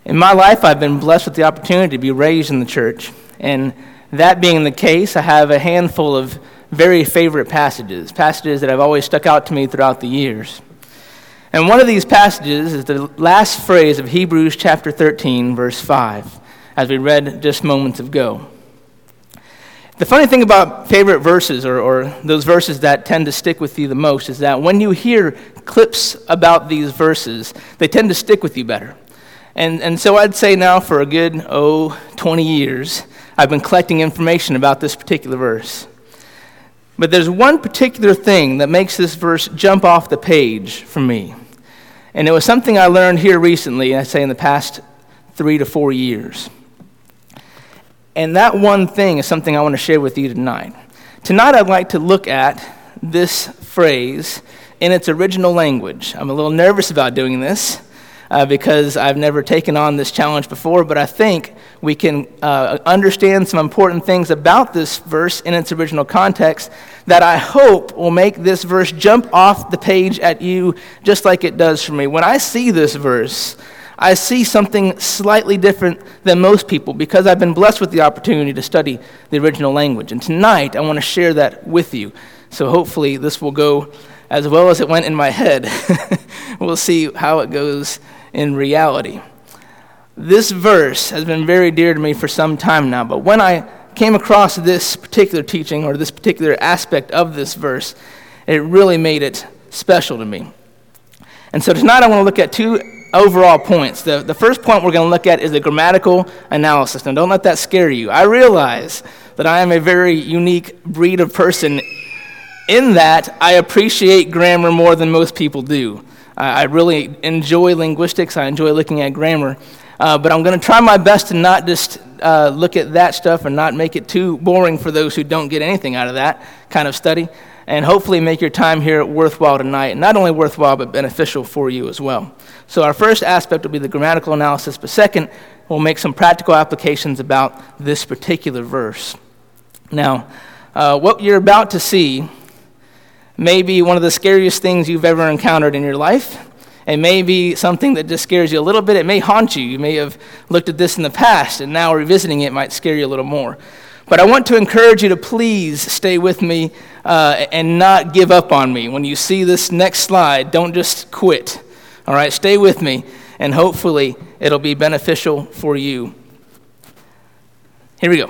In my life, I've been blessed with the opportunity to be raised in the church, and that being the case, I have a handful of very favorite passages that have always stuck out to me throughout the years. And one of these passages is the last phrase of Hebrews chapter 13, verse 5, as we read just moments ago. The funny thing about favorite verses, or those verses that tend to stick with you the most, is that when you hear clips about these verses, they tend to stick with you better. And so I'd say now for a good, 20 years, I've been collecting information about this particular verse. But there's one particular thing that makes this verse jump off the page for me. And it was something I learned here recently, I'd say in the past 3 to 4 years. And that one thing is something I want to share with you tonight. Tonight I'd like to look at this phrase in its original language. I'm a little nervous about doing this because I've never taken on this challenge before, but I think we can understand some important things about this verse in its original context that I hope will make this verse jump off the page at you just like it does for me. When I see this verse, I see something slightly different than most people because I've been blessed with the opportunity to study the original language. And tonight, I want to share that with you. So hopefully this will go as well as it went in my head. We'll see how it goes in reality. This verse has been very dear to me for some time now, but when I came across this particular teaching or this particular aspect of this verse, it really made it special to me. And so tonight I want to look at two overall points. The first point we're going to look at is the grammatical analysis. Now, don't let that scare you. I realize that I am a very unique breed of person in that I appreciate grammar more than most people do. I really enjoy linguistics. I enjoy looking at grammar. But I'm going to try my best to not just look at that stuff and not make it too boring for those who don't get anything out of that kind of study, and hopefully make your time here worthwhile tonight, and not only worthwhile, but beneficial for you as well. So our first aspect will be the grammatical analysis, but second, we'll make some practical applications about this particular verse. Now, what you're about to see may be one of the scariest things you've ever encountered in your life. It may be something that just scares you a little bit. It may haunt you. You may have looked at this in the past, and now revisiting it might scare you a little more. But I want to encourage you to please stay with me and not give up on me. When you see this next slide, don't just quit. All right, stay with me, and hopefully it'll be beneficial for you. Here we go.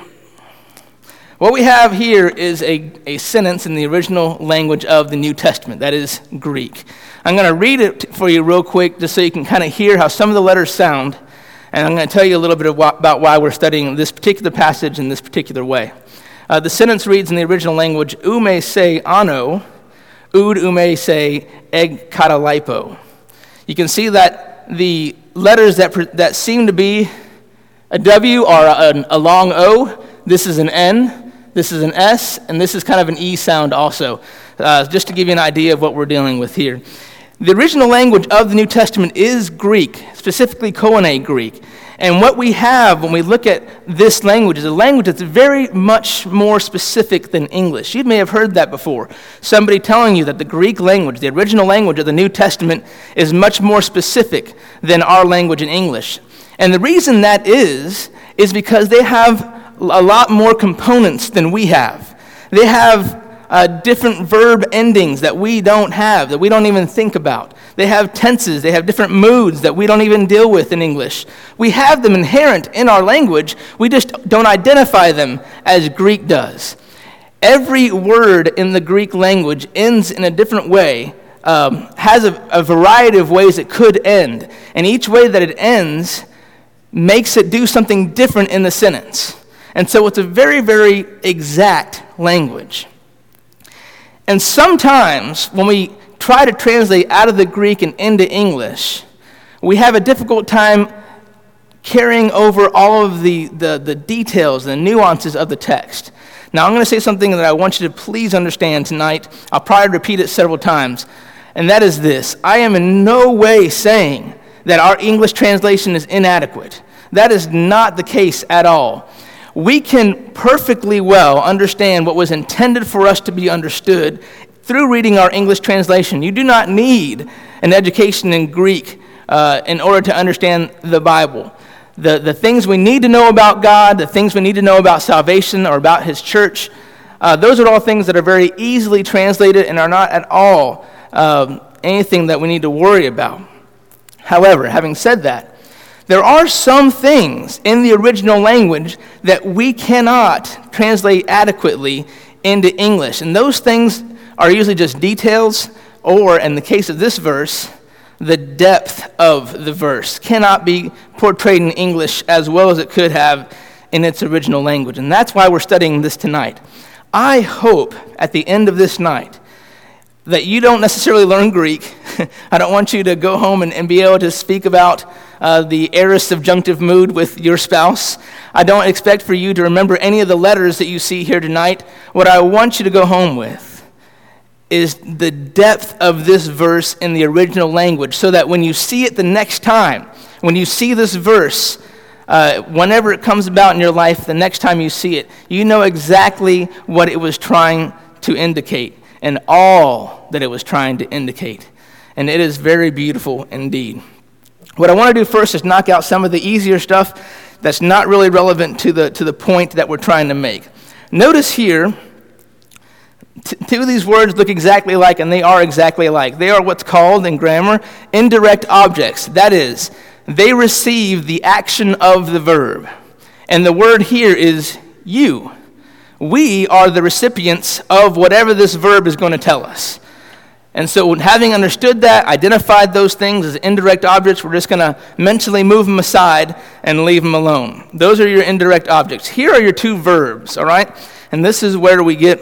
What we have here is a sentence in the original language of the New Testament, that is Greek. I'm going to read it for you real quick just so you can kind of hear how some of the letters sound, and I'm going to tell you a little bit about why we're studying this particular passage in this particular way. The sentence reads in the original language, ume se ano, ud ume se eg katalipo. You can see that the letters that seem to be a W are a long O. This is an N. This is an S, and this is kind of an E sound also, just to give you an idea of what we're dealing with here. The original language of the New Testament is Greek, specifically Koine Greek. And what we have when we look at this language is a language that's very much more specific than English. You may have heard that before. Somebody telling you that the Greek language, the original language of the New Testament, is much more specific than our language in English. And the reason that is because they have a lot more components than we have. They have different verb endings that we don't have, that we don't even think about. They have tenses, they have different moods that we don't even deal with in English. We have them inherent in our language, we just don't identify them as Greek does. Every word in the Greek language ends in a different way, has a variety of ways it could end, and each way that it ends makes it do something different in the sentence. And so it's a very, very exact language. And sometimes when we try to translate out of the Greek and into English, we have a difficult time carrying over all of the details, the nuances of the text. Now, I'm going to say something that I want you to please understand tonight. I'll probably repeat it several times, and that is this. I am in no way saying that our English translation is inadequate. That is not the case at all. We can perfectly well understand what was intended for us to be understood through reading our English translation. You do not need an education in Greek in order to understand the Bible. the things we need to know about God, the things we need to know about salvation or about his church, those are all things that are very easily translated and are not at all anything that we need to worry about. However, having said that, there are some things in the original language that we cannot translate adequately into English. And those things are usually just details, or in the case of this verse, the depth of the verse cannot be portrayed in English as well as it could have in its original language. And that's why we're studying this tonight. I hope at the end of this night that you don't necessarily learn Greek. I don't want you to go home and be able to speak about the aorist subjunctive mood with your spouse. I don't expect for you to remember any of the letters that you see here tonight. What I want you to go home with is the depth of this verse in the original language, so that when you see it the next time, when you see this verse, whenever it comes about in your life, the next time you see it, you know exactly what it was trying to indicate and all that it was trying to indicate. And it is very beautiful indeed. What I want to do first is knock out some of the easier stuff that's not really relevant to the point that we're trying to make. Notice here, two of these words look exactly alike, and they are exactly alike. They are what's called in grammar indirect objects. That is, they receive the action of the verb. And the word here is you. We are the recipients of whatever this verb is going to tell us. And so having understood that, identified those things as indirect objects, we're just going to mentally move them aside and leave them alone. Those are your indirect objects. Here are your two verbs, all right? And this is where we get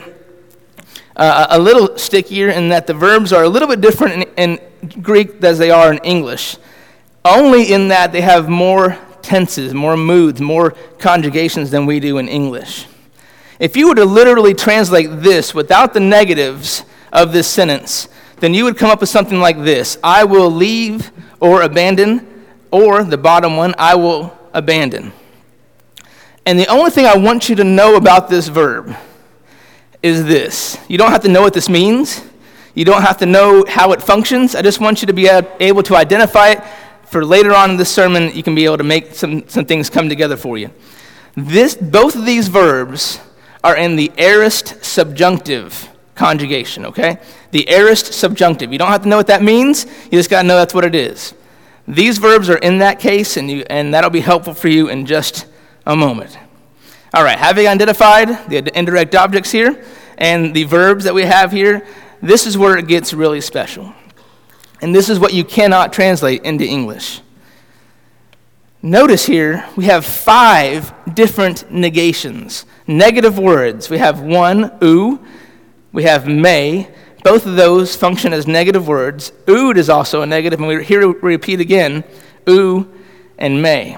a little stickier in that the verbs are a little bit different in Greek as they are in English. Only in that they have more tenses, more moods, more conjugations than we do in English. If you were to literally translate this without the negatives of this sentence, then you would come up with something like this: I will leave or abandon, or the bottom one, I will abandon. And the only thing I want you to know about this verb is this. You don't have to know what this means. You don't have to know how it functions. I just want you to be able to identify it for later on in this sermon. You can be able to make some things come together for you. Both of these verbs are in the aorist subjunctive conjugation, okay? The aorist subjunctive. You don't have to know what that means. You just got to know that's what it is. These verbs are in that case, and that'll be helpful for you in just a moment. All right, having identified the indirect objects here and the verbs that we have here, this is where it gets really special. And this is what you cannot translate into English. Notice here, we have 5 different negations, negative words. We have one, oo. We have may. Both of those function as negative words. Ood is also a negative, and we repeat again, oo and may.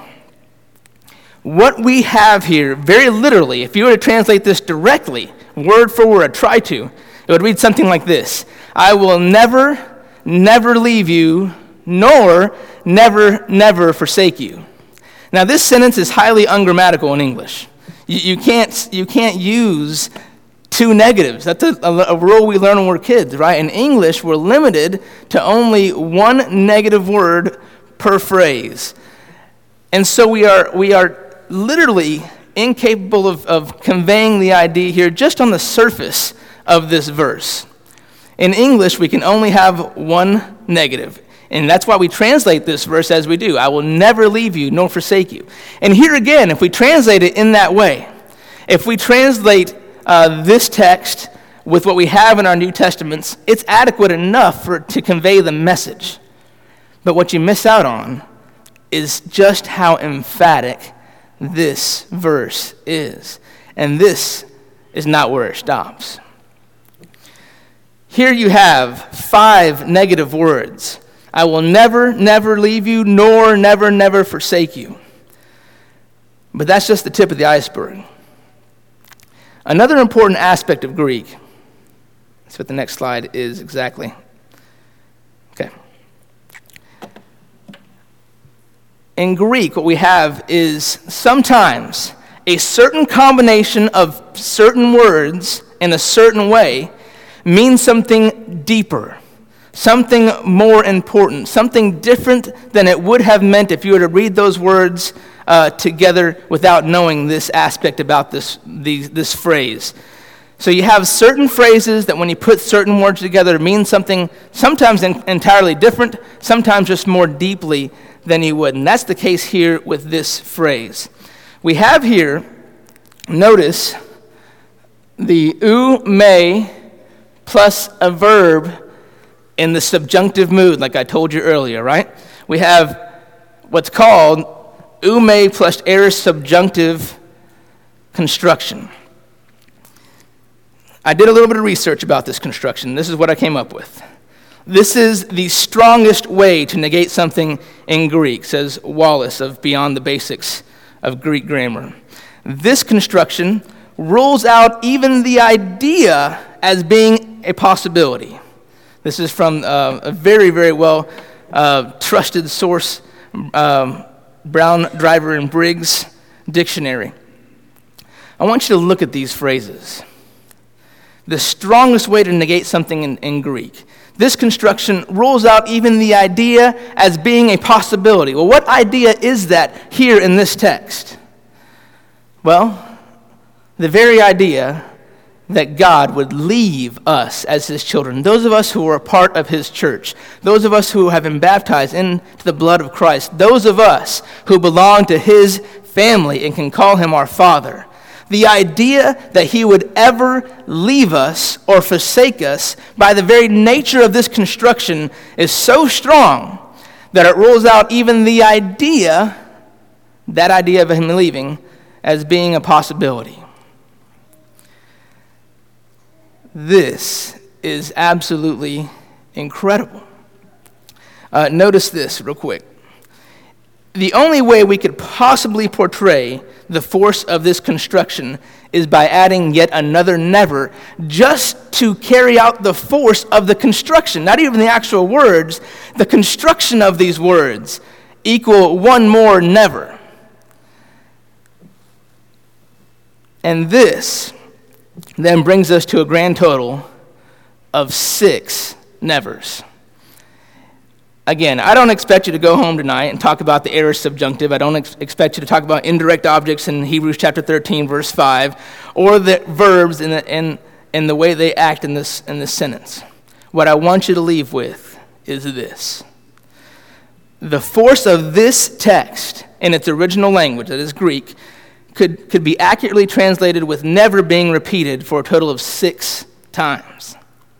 What we have here, very literally, if you were to translate this directly, word for word, try to, it would read something like this: I will never, never leave you, nor never, never forsake you. Now, this sentence is highly ungrammatical in English. You can't use 2 negatives. That's a rule we learn when we're kids, right? In English, we're limited to only 1 negative word per phrase. And so we are literally incapable of conveying the idea here just on the surface of this verse. In English, we can only have 1 negative. And that's why we translate this verse as we do. I will never leave you nor forsake you. And here again, if we translate it in that way, if we translate this text with what we have in our New Testaments, it's adequate enough to convey the message. But what you miss out on is just how emphatic this verse is. And this is not where it stops. Here you have 5 negative words. I will never, never leave you, nor never, never forsake you. But that's just the tip of the iceberg. Another important aspect of Greek, that's what the next slide is exactly. Okay. In Greek, what we have is sometimes a certain combination of certain words in a certain way means something deeper, something more important, something different than it would have meant if you were to read those words together without knowing this aspect about this phrase. So you have certain phrases that when you put certain words together mean something sometimes entirely different, sometimes just more deeply than you would. And that's the case here with this phrase. We have here, notice, the may plus a verb in the subjunctive mood, like I told you earlier, right? We have what's called may plus aorist subjunctive construction. I did a little bit of research about this construction. This is what I came up with. This is the strongest way to negate something in Greek, says Wallace of Beyond the Basics of Greek Grammar. This construction rules out even the idea as being a possibility. This is from a very, very well trusted source, Brown, Driver, and Briggs Dictionary. I want you to look at these phrases. The strongest way to negate something in Greek. This construction rules out even the idea as being a possibility. Well, what idea is that here in this text? Well, the very idea that God would leave us as his children, those of us who are a part of his church, those of us who have been baptized into the blood of Christ, those of us who belong to his family and can call him our Father. The idea that he would ever leave us or forsake us by the very nature of this construction is so strong that it rules out even the idea, that idea of him leaving, as being a possibility. This is absolutely incredible. Notice this real quick. The only way we could possibly portray the force of this construction is by adding yet another never, just to carry out the force of the construction, not even the actual words, the construction of these words equal one more never. And this then brings us to a grand total of 6 nevers. Again, I don't expect you to go home tonight and talk about the aorist subjunctive. I don't expect you to talk about indirect objects in Hebrews chapter 13, verse 5, or the verbs in the way they act in this sentence. What I want you to leave with is this. The force of this text in its original language, that is Greek, could be accurately translated with never being repeated for a total of 6 times.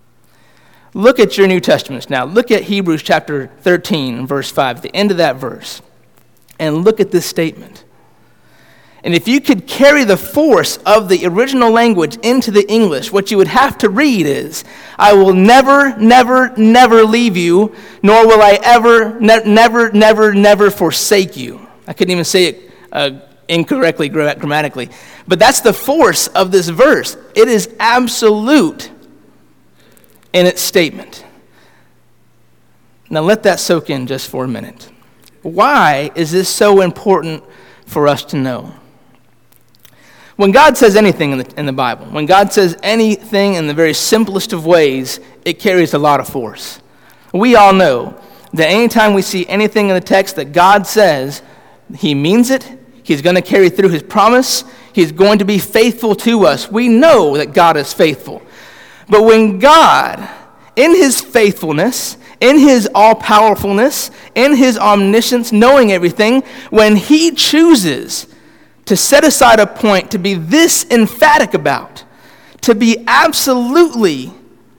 Look at your New Testaments now. Look at Hebrews chapter 13, verse 5, the end of that verse. And look at this statement. And if you could carry the force of the original language into the English, what you would have to read is, I will never, never, never leave you, nor will I ever, never, never, never forsake you. I couldn't even say it incorrectly grammatically. But that's the force of this verse. It is absolute in its statement. Now let that soak in just for a minute. Why is this so important for us to know? When God says anything in the Bible, when God says anything in the very simplest of ways, it carries a lot of force. We all know that anytime we see anything in the text that God says, he means it, he's going to carry through his promise, he's going to be faithful to us. We know that God is faithful. But when God, in his faithfulness, in his all-powerfulness, in his omniscience, knowing everything, when he chooses to set aside a point to be this emphatic about, to be absolutely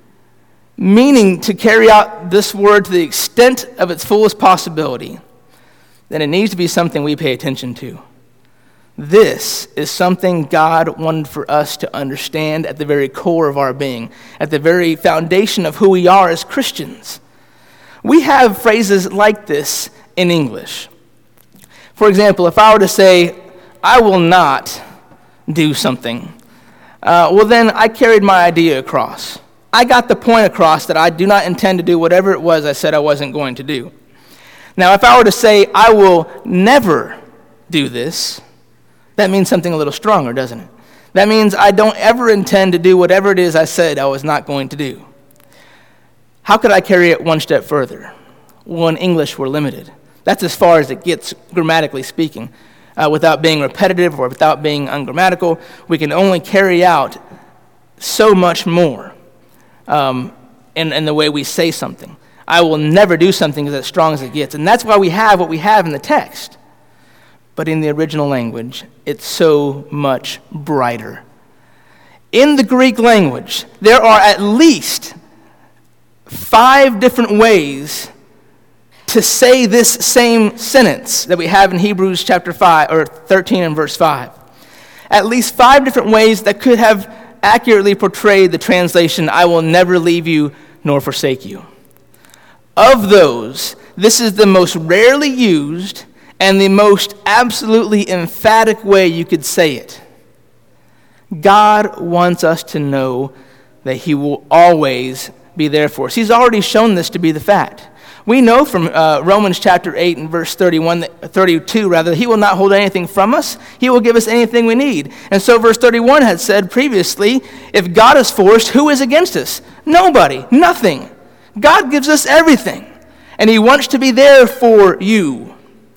meaning to carry out this word to the extent of its fullest possibility, then it needs to be something we pay attention to. This is something God wanted for us to understand at the very core of our being, at the very foundation of who we are as Christians. We have phrases like this in English. For example, if I were to say, I will not do something, well then I carried my idea across. I got the point across that I do not intend to do whatever it was I said I wasn't going to do. Now, if I were to say, I will never do this, that means something a little stronger, doesn't it? That means I don't ever intend to do whatever it is I said I was not going to do. How could I carry it one step further? Well, in English, we're limited. That's as far as it gets, grammatically speaking. without being repetitive or without being ungrammatical. We can only carry out so much more in the way we say something. I will never do something as strong as it gets. And that's why we have what we have in the text. But in the original language, it's so much brighter. In the Greek language, there are at least 5 different ways to say this same sentence that we have in Hebrews chapter 5 or 13 and verse 5. At least 5 different ways that could have accurately portrayed the translation, I will never leave you nor forsake you. Of those, this is the most rarely used and the most absolutely emphatic way you could say it. God wants us to know that he will always be there for us. He's already shown this to be the fact. We know from Romans chapter 8 and verse 32, that he will not hold anything from us. He will give us anything we need. And so verse 31 had said previously, if God is for us, who is against us? Nobody, nothing. God gives us everything. And he wants to be there for you.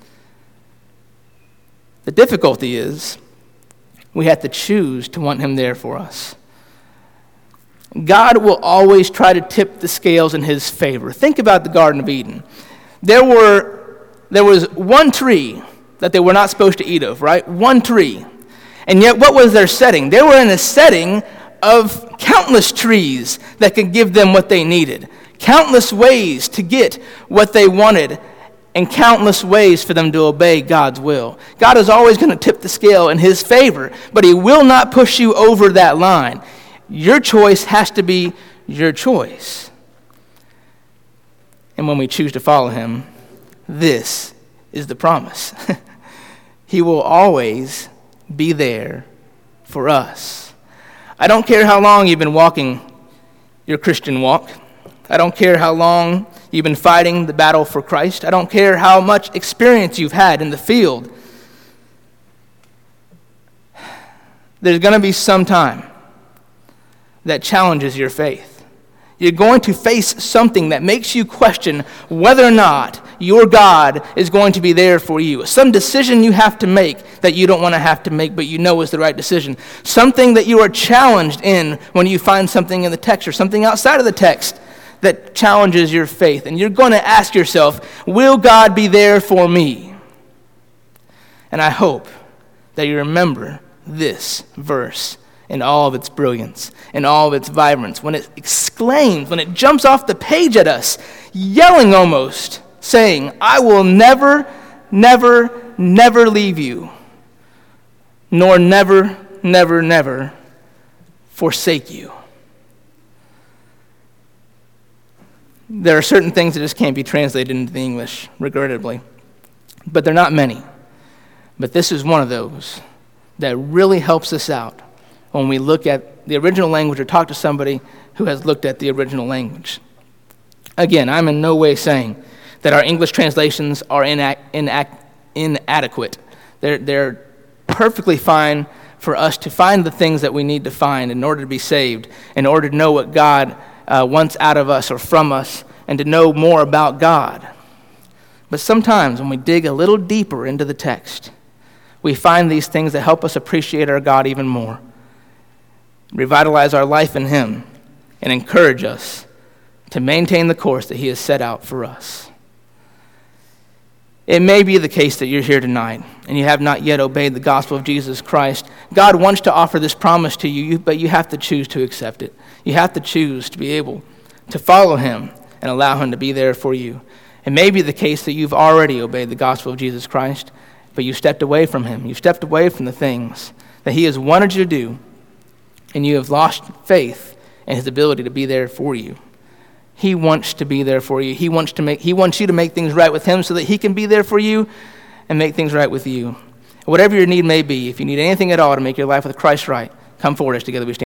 The difficulty is we have to choose to want him there for us. God will always try to tip the scales in his favor. Think about the Garden of Eden. There was one tree that they were not supposed to eat of, right? One tree. And yet what was their setting? They were in a setting of countless trees that could give them what they needed. Countless ways to get what they wanted. And countless ways for them to obey God's will. God is always going to tip the scale in his favor, but he will not push you over that line. Your choice has to be your choice. And when we choose to follow him, this is the promise. He will always be there for us. I don't care how long you've been walking your Christian walk. I don't care how long you've been fighting the battle for Christ. I don't care how much experience you've had in the field. There's going to be some time that challenges your faith. You're going to face something that makes you question whether or not your God is going to be there for you. Some decision you have to make that you don't want to have to make, but you know is the right decision. Something that you are challenged in when you find something in the text or something outside of the text that challenges your faith. And you're going to ask yourself, will God be there for me? And I hope that you remember this verse in all of its brilliance, in all of its vibrance, when it exclaims, when it jumps off the page at us, yelling almost, saying, I will never, never, never leave you, nor never, never, never forsake you. There are certain things that just can't be translated into the English, regrettably, but they're not many. But this is one of those that really helps us out when we look at the original language or talk to somebody who has looked at the original language. Again, I'm in no way saying that our English translations are inadequate. They're perfectly fine for us to find the things that we need to find in order to be saved, in order to know what God wants out of us or from us, and to know more about God. But sometimes when we dig a little deeper into the text, we find these things that help us appreciate our God even more, revitalize our life in him, and encourage us to maintain the course that he has set out for us. It may be the case that you're here tonight and you have not yet obeyed the gospel of Jesus Christ. God wants to offer this promise to you, but you have to choose to accept it. You have to choose to be able to follow him and allow him to be there for you. It may be the case that you've already obeyed the gospel of Jesus Christ, but you stepped away from him. You stepped away from the things that he has wanted you to do, and you have lost faith in his ability to be there for you. He wants to be there for you. He wants you to make things right with him so that he can be there for you and make things right with you. Whatever your need may be, if you need anything at all to make your life with Christ right, come forward as together we stand.